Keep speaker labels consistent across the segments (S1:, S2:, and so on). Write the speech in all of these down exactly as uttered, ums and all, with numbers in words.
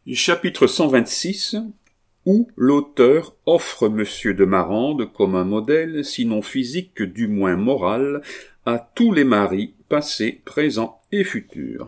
S1: Chapitre cent vingt-six, où l'auteur offre Monsieur de Marande comme un modèle, sinon physique, du moins moral, à tous les maris, passés, présents et futurs.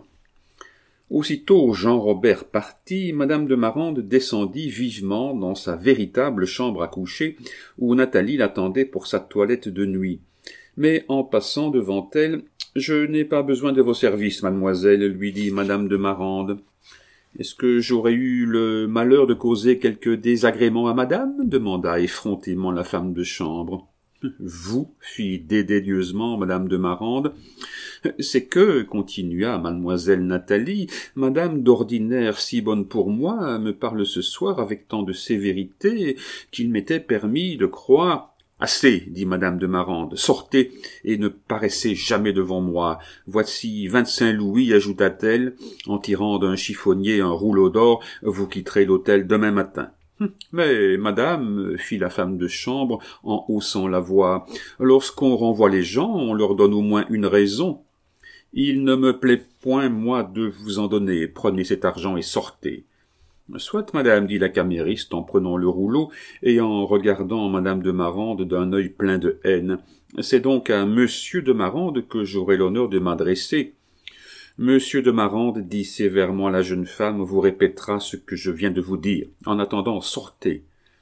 S1: Aussitôt Jean-Robert parti, Madame de Marande descendit vivement dans sa véritable chambre à coucher, où Nathalie l'attendait pour sa toilette de nuit. Mais en passant devant elle, « Je n'ai pas besoin de vos services, mademoiselle, » lui dit Madame de Marande. « Est-ce que j'aurais eu le malheur de causer quelque désagrément à madame ?» demanda effrontément la femme de chambre. « Vous, fit dédaigneusement madame de Marande. « C'est que, continua mademoiselle Nathalie, madame d'ordinaire si bonne pour moi me parle ce soir avec tant de sévérité qu'il m'était permis de croire... » « Assez, dit madame de Marande, sortez et ne paraissez jamais devant moi. Voici vingt-cinq louis, ajouta-t-elle, en tirant d'un chiffonnier un rouleau d'or, vous quitterez l'hôtel demain matin. « Mais, madame, fit la femme de chambre en haussant la voix, lorsqu'on renvoie les gens, on leur donne au moins une raison. Il ne me plaît point, moi, de vous en donner. Prenez cet argent et sortez. » « Soit, madame, dit la camériste en prenant le rouleau et en regardant madame de Marande d'un œil plein de haine. « C'est donc à monsieur de Marande que j'aurai l'honneur de m'adresser. »« Monsieur de Marande, dit sévèrement la jeune femme, vous répétera ce que je viens de vous dire. En attendant, sortez. »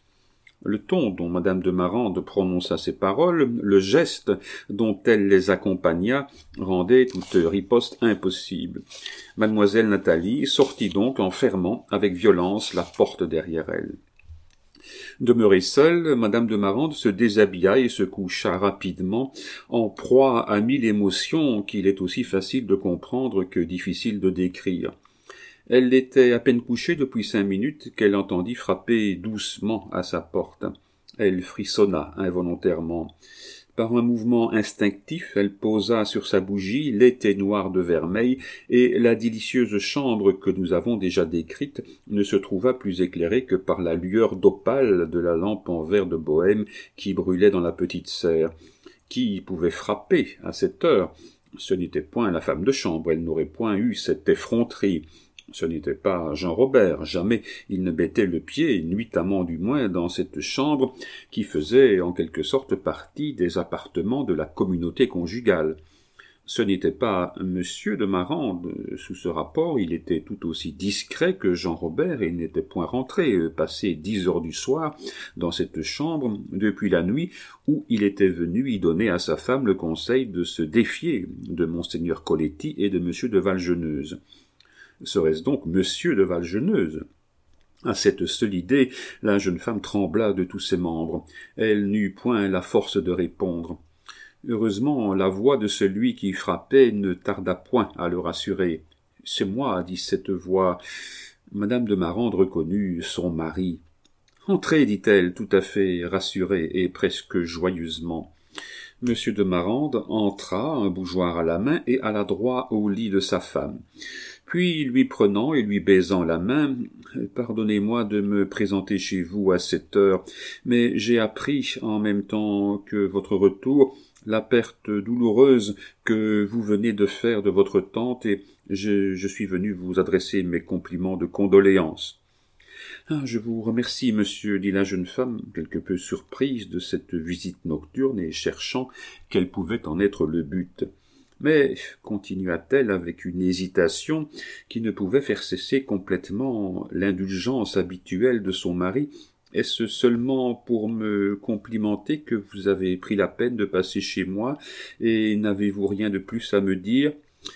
S1: Le ton dont madame de Marande prononça ces paroles, le geste dont elle les accompagna, rendaient toute riposte impossible. Mademoiselle Nathalie sortit donc en fermant avec violence la porte derrière elle. Demeurée seule, madame de Marande se déshabilla et se coucha rapidement, en proie à mille émotions qu'il est aussi facile de comprendre que difficile de décrire. Elle était à peine couchée depuis cinq minutes qu'elle entendit frapper doucement à sa porte. Elle frissonna involontairement. Par un mouvement instinctif, elle posa sur sa bougie l'étai noir de vermeil, et la délicieuse chambre que nous avons déjà décrite ne se trouva plus éclairée que par la lueur d'opale de la lampe en verre de bohême qui brûlait dans la petite serre. Qui pouvait frapper à cette heure? Ce n'était point la femme de chambre, elle n'aurait point eu cette effronterie. Ce n'était pas Jean-Robert, jamais il ne mettait le pied, nuitamment du moins, dans cette chambre qui faisait en quelque sorte partie des appartements de la communauté conjugale. Ce n'était pas Monsieur de Marande. Sous ce rapport, il était tout aussi discret que Jean-Robert et n'était point rentré, passé dix heures du soir, dans cette chambre, depuis la nuit où il était venu y donner à sa femme le conseil de se défier de Monseigneur Coletti et de Monsieur de Valgeneuse. Serait-ce donc Monsieur de Valgeneuse? À cette seule idée, la jeune femme trembla de tous ses membres. Elle n'eut point la force de répondre. Heureusement, la voix de celui qui frappait ne tarda point à le rassurer. « C'est moi, dit cette voix. » Madame de Marande reconnut son mari. « Entrez, dit-elle, tout à fait rassurée et presque joyeusement. » Monsieur de Marande entra, un bougeoir à la main, et alla droit au lit de sa femme. Puis, lui prenant et lui baisant la main, « Pardonnez-moi de me présenter chez vous à cette heure, mais j'ai appris, en même temps que votre retour, la perte douloureuse que vous venez de faire de votre tante, et je, je suis venu vous adresser mes compliments de condoléances. » Ah, « Je vous remercie, monsieur, » dit la jeune femme, quelque peu surprise de cette visite nocturne et cherchant quel pouvait en être le but. « Mais, continua-t-elle avec une hésitation qui ne pouvait faire cesser complètement l'indulgence habituelle de son mari, est-ce seulement pour me complimenter que vous avez pris la peine de passer chez moi, et n'avez-vous rien de plus à me dire?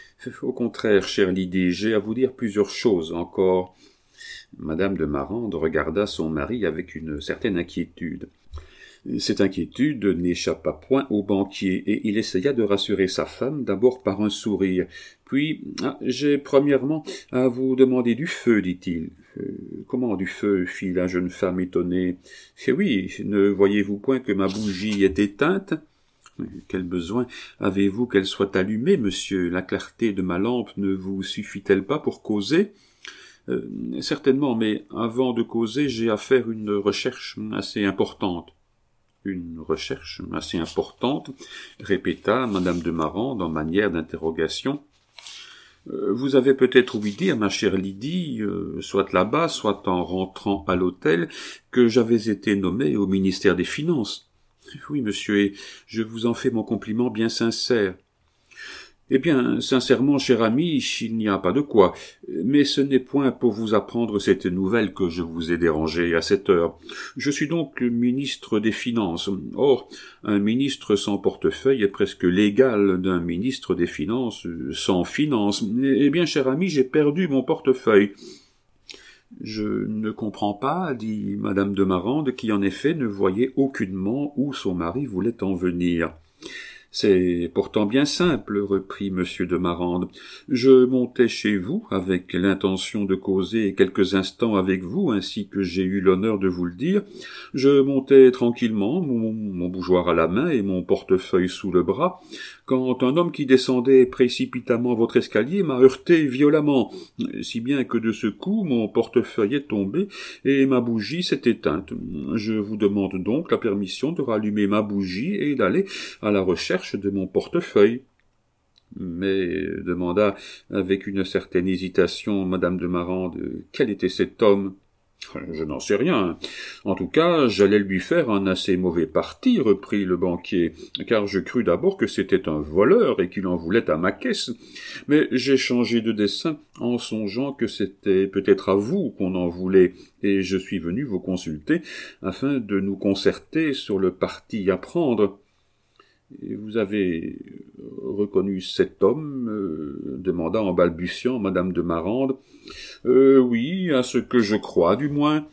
S1: Au contraire, chère Lydie, j'ai à vous dire plusieurs choses encore. » Madame de Marande regarda son mari avec une certaine inquiétude. Cette inquiétude n'échappa point au banquier, et il essaya de rassurer sa femme, d'abord par un sourire. Puis, ah, « J'ai premièrement à vous demander du feu, dit-il. Euh, »« Comment du feu ?» fit la jeune femme étonnée. « Eh oui, ne voyez-vous point que ma bougie est éteinte ?»« Quel besoin avez-vous qu'elle soit allumée, monsieur? La clarté de ma lampe ne vous suffit-elle pas pour causer ?» Euh, « Certainement, mais avant de causer, j'ai à faire une recherche assez importante. » « Une recherche assez importante, » répéta madame de Marande en manière d'interrogation. Euh, vous avez peut-être ouï dire, ma chère Lydie, euh, soit là-bas, soit en rentrant à l'hôtel, que j'avais été nommé au ministère des Finances. Oui, monsieur, et je vous en fais mon compliment bien sincère. Eh bien, sincèrement, cher ami, il n'y a pas de quoi, mais ce n'est point pour vous apprendre cette nouvelle que je vous ai dérangé à cette heure. Je suis donc ministre des Finances. Or, un ministre sans portefeuille est presque l'égal d'un ministre des Finances sans finances. Eh bien, cher ami, j'ai perdu mon portefeuille. Je ne comprends pas, dit madame de Marande, qui en effet ne voyait aucunement où son mari voulait en venir. C'est pourtant bien simple, reprit monsieur de Marande. Je montais chez vous avec l'intention de causer quelques instants avec vous, ainsi que j'ai eu l'honneur de vous le dire. Je montais tranquillement, mon, mon bougeoir à la main et mon portefeuille sous le bras, quand un homme qui descendait précipitamment votre escalier m'a heurté violemment, si bien que de ce coup mon portefeuille est tombé et ma bougie s'est éteinte. Je vous demande donc la permission de rallumer ma bougie et d'aller à la recherche de mon portefeuille. Mais, demanda avec une certaine hésitation madame de Marande, quel était cet homme? Je n'en sais rien. En tout cas, j'allais lui faire un assez mauvais parti, reprit le banquier, car je crus d'abord que c'était un voleur et qu'il en voulait à ma caisse. Mais j'ai changé de dessein en songeant que c'était peut-être à vous qu'on en voulait, et je suis venu vous consulter afin de nous concerter sur le parti à prendre. Et vous avez reconnu cet homme euh, demanda en balbutiant madame de Marande. Euh, oui, à ce que je crois, du moins.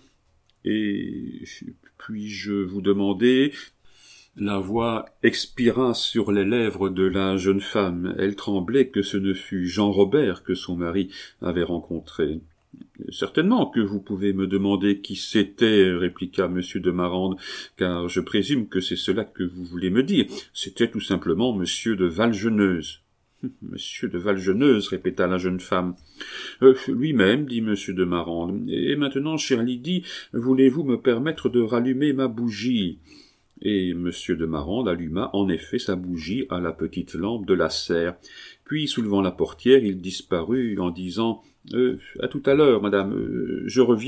S1: Et puis-je vous demander... La voix expira sur les lèvres de la jeune femme. Elle tremblait que ce ne fût Jean Robert que son mari avait rencontré. « Certainement que vous pouvez me demander qui c'était, répliqua monsieur de Marande, car je présume que c'est cela que vous voulez me dire. C'était tout simplement monsieur de Valgeneuse. »« Monsieur de Valgeneuse, répéta la jeune femme. Euh, lui-même, dit monsieur de Marande. Et maintenant, chère Lydie, voulez-vous me permettre de rallumer ma bougie? Et monsieur de Marande alluma en effet sa bougie à la petite lampe de la serre. Puis, soulevant la portière, il disparut en disant euh, « À tout à l'heure, madame, euh, je reviens. »«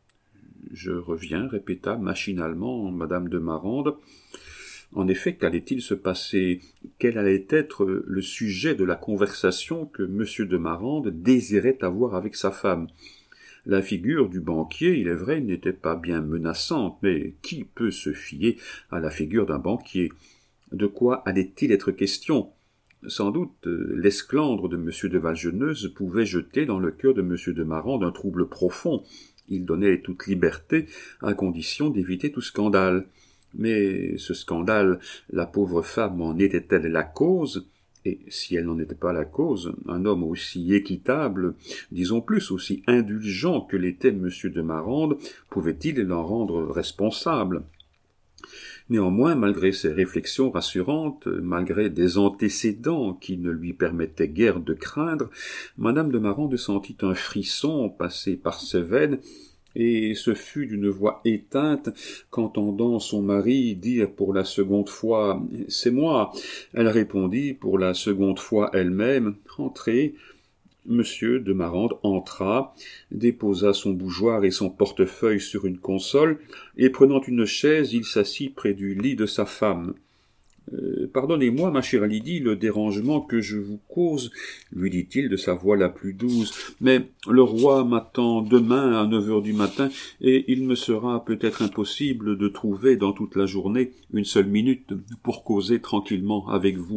S1: Je reviens, » répéta machinalement madame de Marande. En effet, qu'allait-il se passer? Quel allait être le sujet de la conversation que monsieur de Marande désirait avoir avec sa femme? La figure du banquier, il est vrai, n'était pas bien menaçante, mais qui peut se fier à la figure d'un banquier? De quoi allait-il être question? Sans doute, l'esclandre de monsieur de Valgeneuse pouvait jeter dans le cœur de monsieur de Marande un trouble profond. Il donnait toute liberté, à condition d'éviter tout scandale. Mais ce scandale, la pauvre femme en était-elle la cause? Et si elle n'en était pas la cause, un homme aussi équitable, disons plus, aussi indulgent que l'était monsieur de Marande, pouvait-il l'en rendre responsable? Néanmoins, malgré ces réflexions rassurantes, malgré des antécédents qui ne lui permettaient guère de craindre, madame de Marande sentit un frisson passer par ses veines, et ce fut d'une voix éteinte qu'entendant son mari dire pour la seconde fois « C'est moi », elle répondit pour la seconde fois elle-même « Entrez ». Monsieur de Marande entra, déposa son bougeoir et son portefeuille sur une console, et prenant une chaise, il s'assit près du lit de sa femme. Euh, « Pardonnez-moi, ma chère Lydie, le dérangement que je vous cause, lui dit-il de sa voix la plus douce, mais le roi m'attend demain à neuf heures du matin, et il me sera peut-être impossible de trouver dans toute la journée une seule minute pour causer tranquillement avec vous. »«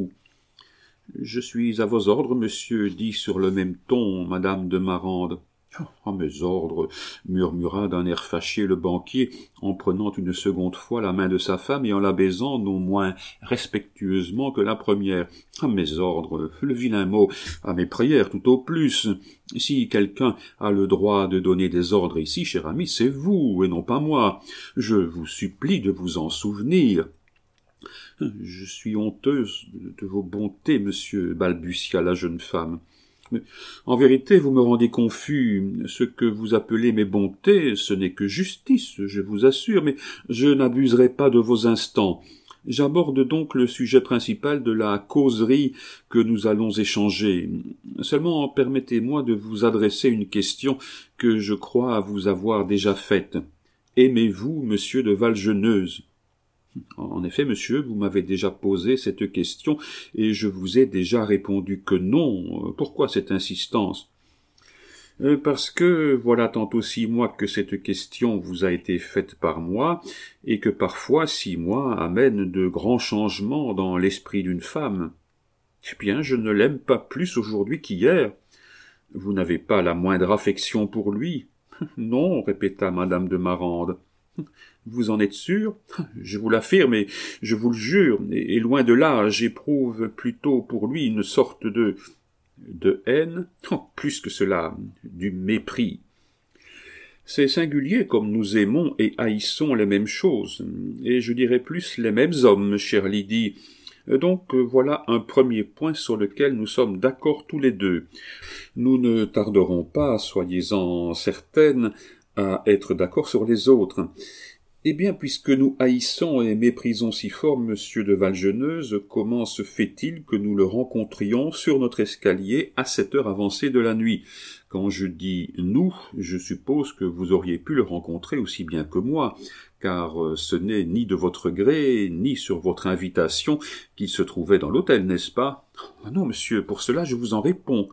S1: Je suis à vos ordres, monsieur, dit sur le même ton madame de Marande. »« À mes ordres, murmura d'un air fâché le banquier, en prenant une seconde fois la main de sa femme et en la baisant non moins respectueusement que la première. À mes ordres, le vilain mot, à mes prières tout au plus. Si quelqu'un a le droit de donner des ordres ici, cher ami, c'est vous, et non pas moi. Je vous supplie de vous en souvenir. »« Je suis honteuse de vos bontés, monsieur, balbutia la jeune femme. Mais, en vérité, vous me rendez confus. Ce que vous appelez mes bontés, ce n'est que justice, je vous assure, mais je n'abuserai pas de vos instants. J'aborde donc le sujet principal de la causerie que nous allons échanger. Seulement, permettez-moi de vous adresser une question que je crois vous avoir déjà faite. Aimez-vous monsieur de Valgeneuse ? En effet, monsieur, vous m'avez déjà posé cette question, et je vous ai déjà répondu que non. Pourquoi cette insistance ? Parce que voilà tantôt six mois que cette question vous a été faite par moi, et que parfois six mois amènent de grands changements dans l'esprit d'une femme. Eh bien, je ne l'aime pas plus aujourd'hui qu'hier. Vous n'avez pas la moindre affection pour lui. Non, répéta madame de Marande. Vous en êtes sûr ? Je vous l'affirme et je vous le jure, et loin de là, j'éprouve plutôt pour lui une sorte de... de haine, oh, plus que cela, du mépris. C'est singulier comme nous aimons et haïssons les mêmes choses, et je dirais plus les mêmes hommes, chère Lydie. Donc voilà un premier point sur lequel nous sommes d'accord tous les deux. Nous ne tarderons pas, soyez-en certaines, à être d'accord sur les autres. Eh bien, puisque nous haïssons et méprisons si fort monsieur de Valgeneuse, comment se fait-il que nous le rencontrions sur notre escalier à cette heure avancée de la nuit ? Quand je dis « nous », je suppose que vous auriez pu le rencontrer aussi bien que moi, car ce n'est ni de votre gré, ni sur votre invitation qu'il se trouvait dans l'hôtel, n'est-ce pas ? Ah non, monsieur, pour cela je vous en réponds.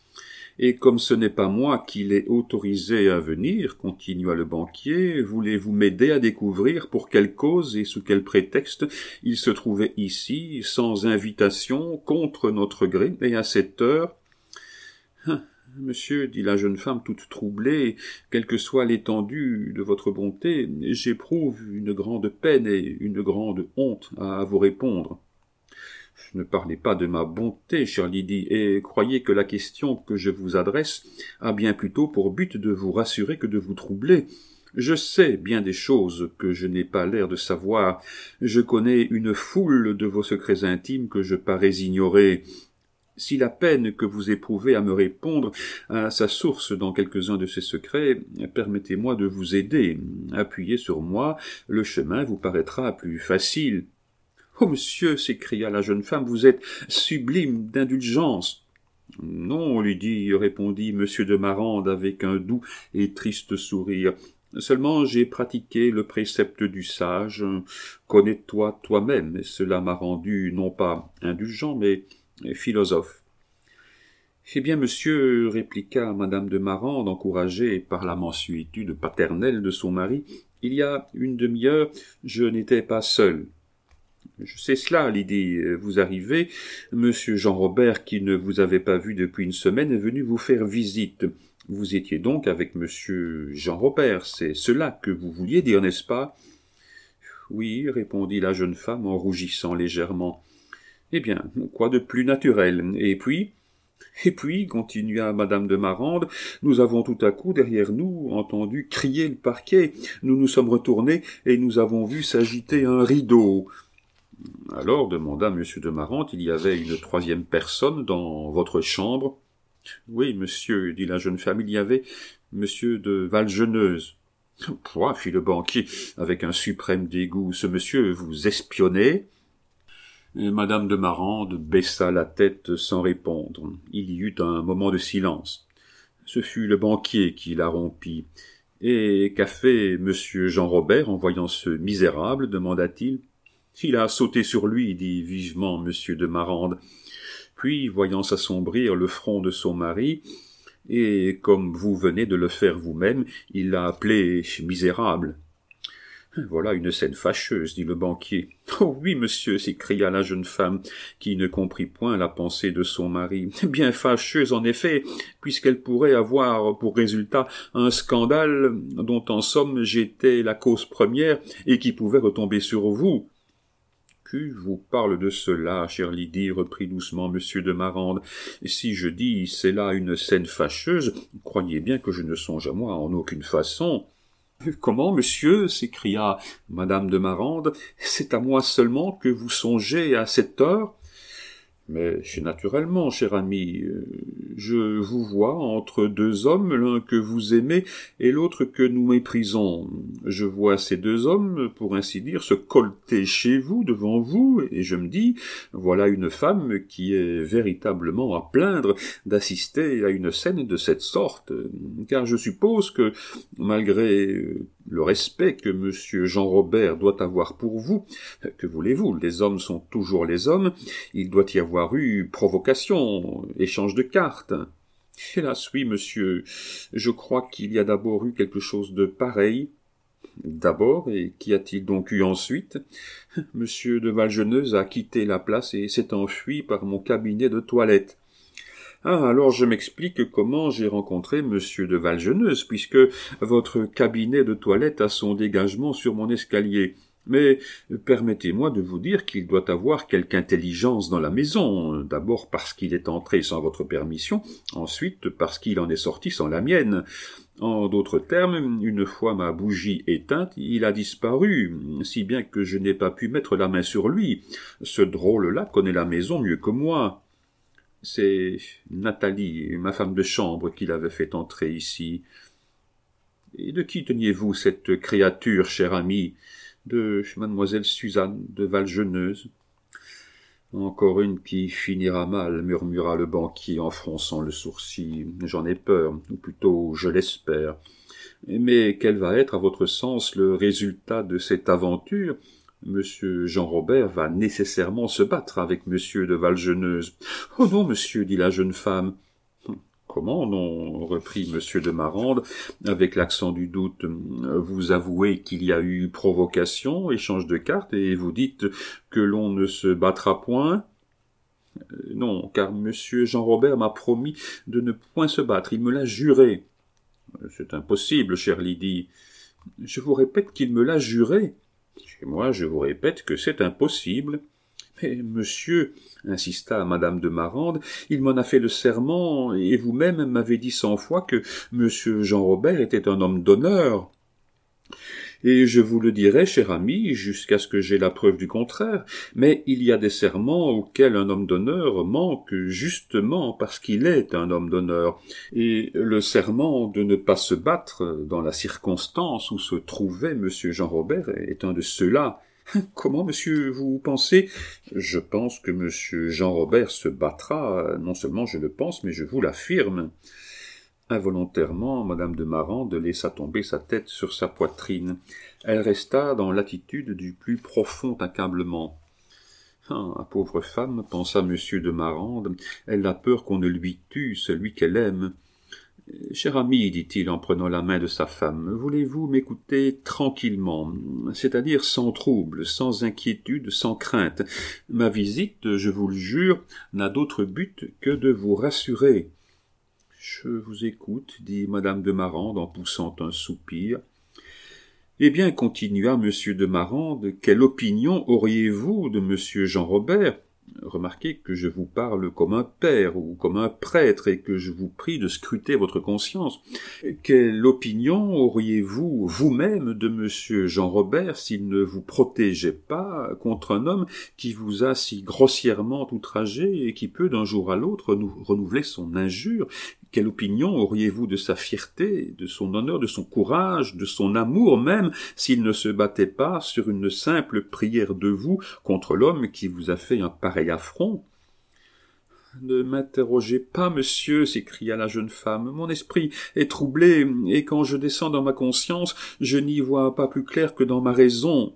S1: Et comme ce n'est pas moi qui l'ai autorisé à venir, continua le banquier, voulez-vous m'aider à découvrir pour quelle cause et sous quel prétexte il se trouvait ici, sans invitation, contre notre gré, et à cette heure ? Monsieur, dit la jeune femme toute troublée, quelle que soit l'étendue de votre bonté, j'éprouve une grande peine et une grande honte à vous répondre. Ne parlez pas de ma bonté, chère Lydie, et croyez que la question que je vous adresse a bien plutôt pour but de vous rassurer que de vous troubler. Je sais bien des choses que je n'ai pas l'air de savoir. Je connais une foule de vos secrets intimes que je parais ignorer. Si la peine que vous éprouvez à me répondre a sa source dans quelques-uns de ces secrets, permettez-moi de vous aider. Appuyez sur moi, le chemin vous paraîtra plus facile. « Oh, monsieur !» s'écria la jeune femme, « vous êtes sublime d'indulgence. »« Non, Lydie, répondit monsieur de Marande avec un doux et triste sourire. « Seulement j'ai pratiqué le précepte du sage. Connais-toi toi-même, et cela m'a rendu non pas indulgent, mais philosophe. »« Eh bien, monsieur, répliqua madame de Marande, encouragée par la mansuétude paternelle de son mari, il y a une demi-heure, je n'étais pas seul. » Je sais cela, Lydie. Vous arrivez, monsieur Jean Robert, qui ne vous avait pas vu depuis une semaine, est venu vous faire visite. Vous étiez donc avec monsieur Jean Robert, c'est cela que vous vouliez dire, n'est-ce pas ? Oui, répondit la jeune femme en rougissant légèrement. Eh bien, quoi de plus naturel ? Et puis ? Et puis, continua madame de Marande, nous avons tout à coup, derrière nous, entendu crier le parquet. Nous nous sommes retournés et nous avons vu s'agiter un rideau. Alors, demanda monsieur de Marande, il y avait une troisième personne dans votre chambre ? Oui, monsieur, dit la jeune femme, il y avait monsieur de Valgeneuse. Pouah, fit le banquier, avec un suprême dégoût, ce monsieur vous espionnait ? Et madame de Marande baissa la tête sans répondre. Il y eut un moment de silence. Ce fut le banquier qui la rompit. Et qu'a fait monsieur Jean Robert en voyant ce misérable ? Demanda-t-il. Il a sauté sur lui, dit vivement monsieur de Marande. Puis, voyant s'assombrir le front de son mari, et comme vous venez de le faire vous-même, il l'a appelé misérable. Voilà une scène fâcheuse, dit le banquier. Oh oui, monsieur, s'écria la jeune femme, qui ne comprit point la pensée de son mari. Bien fâcheuse, en effet, puisqu'elle pourrait avoir pour résultat un scandale dont, en somme, j'étais la cause première et qui pouvait retomber sur vous. Que vous parle de cela, chère Lydie, reprit doucement monsieur de Marande. Si je dis c'est là une scène fâcheuse, croyez bien que je ne songe à moi en aucune façon. Comment, monsieur, s'écria madame de Marande, c'est à moi seulement que vous songez à cette heure? Mais c'est naturellement, cher ami, euh, je vous vois entre deux hommes, l'un que vous aimez et l'autre que nous méprisons. Je vois ces deux hommes, pour ainsi dire, se colter chez vous, devant vous, et je me dis, voilà une femme qui est véritablement à plaindre d'assister à une scène de cette sorte, car je suppose que, malgré le respect que monsieur Jean Robert doit avoir pour vous, que voulez-vous, les hommes sont toujours les hommes, il doit y avoir eu provocation, échange de cartes. Hélas, oui, monsieur, je crois qu'il y a d'abord eu quelque chose de pareil. D'abord, et qu'y a-t-il donc eu ensuite? Monsieur de Valjeuneuze a quitté la place et s'est enfui par mon cabinet de toilette. Ah, alors je m'explique comment j'ai rencontré monsieur de Valjeuneuze, puisque votre cabinet de toilette a son dégagement sur mon escalier. Mais permettez-moi de vous dire qu'il doit avoir quelque intelligence dans la maison, d'abord parce qu'il est entré sans votre permission, ensuite parce qu'il en est sorti sans la mienne. En d'autres termes, une fois ma bougie éteinte, il a disparu, si bien que je n'ai pas pu mettre la main sur lui. Ce drôle-là connaît la maison mieux que moi. C'est Nathalie, ma femme de chambre, qui l'avait fait entrer ici. Et de qui teniez-vous cette créature, cher ami? De mademoiselle Suzanne de Valjeuneuze. Encore une qui finira mal, murmura le banquier en fronçant le sourcil. J'en ai peur, ou plutôt je l'espère. Mais quel va être, à votre sens, le résultat de cette aventure? Monsieur Jean Robert va nécessairement se battre avec monsieur de Valjeuneuze. « Oh non, monsieur, dit la jeune femme. »« Comment non ?» reprit monsieur de Marande, avec l'accent du doute. « Vous avouez qu'il y a eu provocation, échange de cartes, et vous dites que l'on ne se battra point ?»« Non, car monsieur Jean Robert m'a promis de ne point se battre, il me l'a juré. »« C'est impossible, chère Lydie. »« Je vous répète qu'il me l'a juré. » Et moi, je vous répète que c'est impossible. Mais, monsieur, insista madame de Marande, il m'en a fait le serment, et vous-même m'avez dit cent fois que monsieur Jean Robert était un homme d'honneur. Et je vous le dirai, cher ami, jusqu'à ce que j'aie la preuve du contraire, mais il y a des serments auxquels un homme d'honneur manque justement parce qu'il est un homme d'honneur, et le serment de ne pas se battre dans la circonstance où se trouvait monsieur Jean Robert est un de ceux-là. Comment, monsieur, vous pensez? Je pense que monsieur Jean Robert se battra, non seulement je le pense, mais je vous l'affirme. Involontairement, madame de Marande laissa tomber sa tête sur sa poitrine. Elle resta dans l'attitude du plus profond accablement. Ah, pauvre femme, pensa monsieur de Marande, elle a peur qu'on ne lui tue celui qu'elle aime. « Cher ami, dit-il en prenant la main de sa femme, voulez-vous m'écouter tranquillement, c'est-à-dire sans trouble, sans inquiétude, sans crainte. Ma visite, je vous le jure, n'a d'autre but que de vous rassurer. » « Je vous écoute, dit madame de Marande en poussant un soupir. « Eh bien, continua monsieur de Marande, quelle opinion auriez-vous de monsieur Jean Robert? Remarquez que je vous parle comme un père ou comme un prêtre et que je vous prie de scruter votre conscience. Quelle opinion auriez-vous vous-même de monsieur Jean Robert s'il ne vous protégeait pas contre un homme qui vous a si grossièrement outragé et qui peut d'un jour à l'autre nous renouveler son injure? Quelle opinion auriez-vous de sa fierté, de son honneur, de son courage, de son amour même, s'il ne se battait pas sur une simple prière de vous contre l'homme qui vous a fait un pareil affront? « Ne m'interrogez pas, monsieur, s'écria la jeune femme. Mon esprit est troublé, et quand je descends dans ma conscience, je n'y vois pas plus clair que dans ma raison.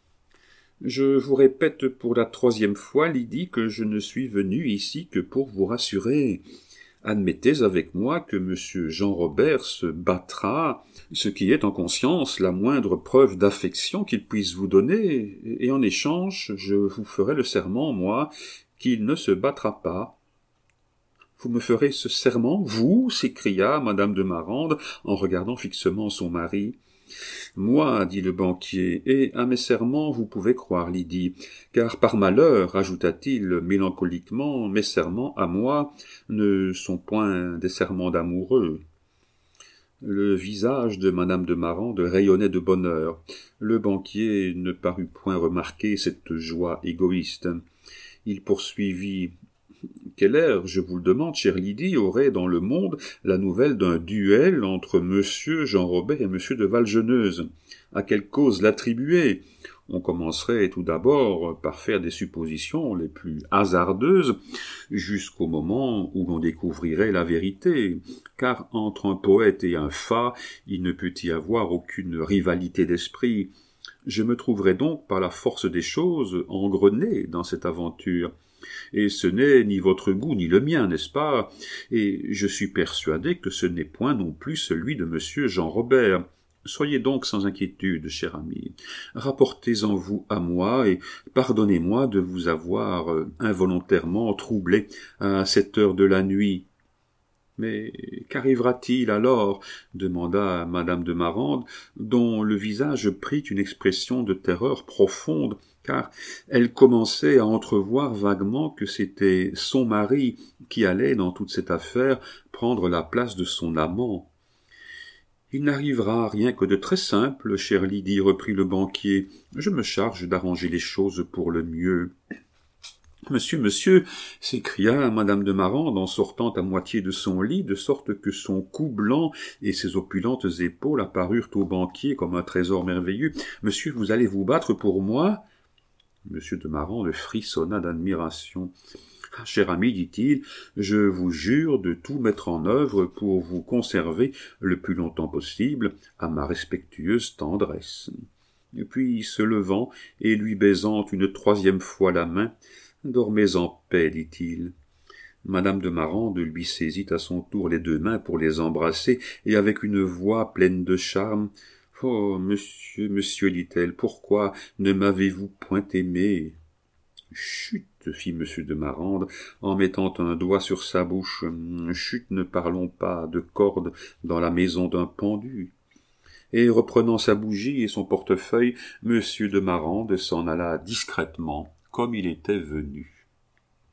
S1: Je vous répète pour la troisième fois, Lydie, que je ne suis venu ici que pour vous rassurer. Admettez avec moi que monsieur Jean Robert se battra, ce qui est en conscience la moindre preuve d'affection qu'il puisse vous donner, et en échange, je vous ferai le serment, moi, qu'il ne se battra pas. »« Vous me ferez ce serment, vous » s'écria madame de Marande en regardant fixement son mari. « Moi, dit le banquier, et à mes serments vous pouvez croire, Lydie, car par malheur, ajouta-t-il mélancoliquement, mes serments à moi ne sont point des serments d'amoureux. » Le visage de madame de Marande rayonnait de bonheur. Le banquier ne parut point remarquer cette joie égoïste. Il poursuivit. quel air, je vous le demande, chère Lydie, aurait dans le monde la nouvelle d'un duel entre monsieur Jean Robert et monsieur de Valgeneuse? À quelle cause l'attribuer? On commencerait tout d'abord par faire des suppositions les plus hasardeuses jusqu'au moment où l'on découvrirait la vérité, car entre un poète et un fat, il ne peut y avoir aucune rivalité d'esprit. Je me trouverai donc par la force des choses engrené dans cette aventure. Et ce n'est ni votre goût ni le mien, n'est-ce pas? Et je suis persuadé que ce n'est point non plus celui de monsieur Jean Robert. Soyez donc sans inquiétude, cher ami. Rapportez-en vous à moi et pardonnez-moi de vous avoir euh, involontairement troublé à cette heure de la nuit. Mais qu'arrivera-t-il alors? Demanda madame de Marande, dont le visage prit une expression de terreur profonde, car elle commençait à entrevoir vaguement que c'était son mari qui allait, dans toute cette affaire, prendre la place de son amant. « Il n'arrivera rien que de très simple, chère Lydie, reprit le banquier. Je me charge d'arranger les choses pour le mieux. » Monsieur, monsieur, s'écria madame de Marande en sortant à moitié de son lit, de sorte que son cou blanc et ses opulentes épaules apparurent au banquier comme un trésor merveilleux. « Monsieur, vous allez vous battre pour moi ?» Monsieur de Marande frissonna d'admiration. « Cher ami, dit-il, je vous jure de tout mettre en œuvre pour vous conserver le plus longtemps possible à ma respectueuse tendresse. » Et puis, se levant et lui baisant une troisième fois la main, « Dormez en paix, dit-il. » Madame de Marande lui saisit à son tour les deux mains pour les embrasser, et avec une voix pleine de charme, « Oh, monsieur, monsieur, dit-elle, pourquoi ne m'avez-vous point aimé ?»« Chut, fit monsieur de Marande, en mettant un doigt sur sa bouche. « Chut, ne parlons pas de cordes dans la maison d'un pendu. » Et reprenant sa bougie et son portefeuille, monsieur de Marande s'en alla discrètement, comme il était venu.